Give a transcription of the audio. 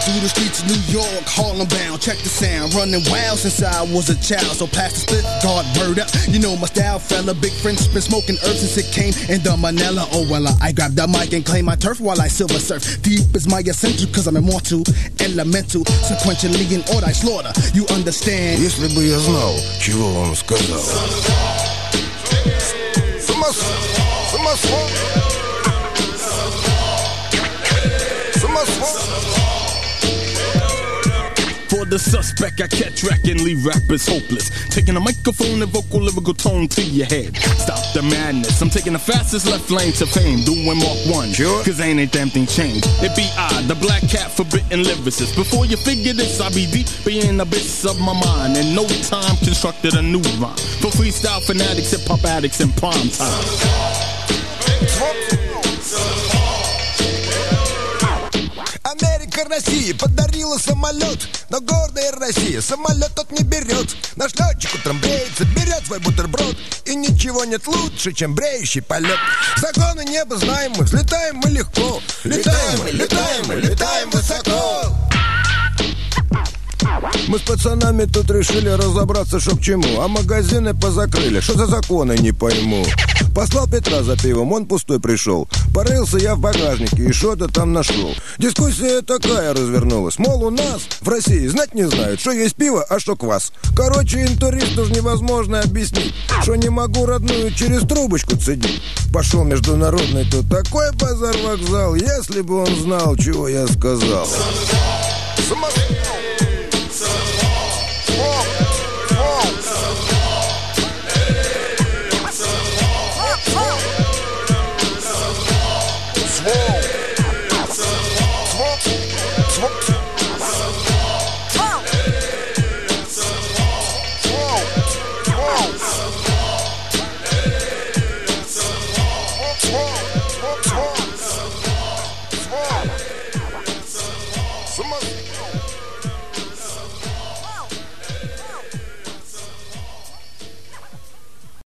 through the streets of New York, Harlem bound. Check the sound, running wild since I was a child. So past the split, guard word up. You know my style, fella. Big French been smoking herbs since it came in the Manila. Oh well, I grab the mic and claim my turf while I silver surf. Deep is my essential, cause I'm immortal, elemental, sequentially in order I slaughter. You understand? Если бы я знал, чего вам сказал. Самосвал. For the suspect, I catch wreck and leave rappers hopeless. Taking a microphone and vocal lyrical tone to your head. Stop the madness. I'm taking the fastest left lane to fame. Doing Mark 1. Sure. Cause ain't a damn thing changed. It be I, the black cat, forbidden lyricist. Before you figure this, I be deep in the abyss of my mind. In no time, constructed a new rhyme. For freestyle fanatics, hip hop addicts in prime time. Америка России подарила самолет, но гордая Россия самолет тот не берет. Наш летчик утром бреется, берет свой бутерброд, и ничего нет лучше, чем бреющий полет. Законы неба знаем мы, взлетаем мы легко. Летаем мы, летаем мы, летаем высоко. Мы с пацанами тут решили разобраться, шо к чему. А магазины позакрыли, что за законы, не пойму. Послал Петра за пивом, он пустой пришел. Порылся я в багажнике и что-то там нашел. Дискуссия такая развернулась. Мол, у нас в России знать не знают, что есть пиво, а что квас. Короче, интуристу ж невозможно объяснить, что не могу родную через трубочку цедить. Пошел международный тут такой базар-вокзал. Если бы он знал, чего я сказал. Some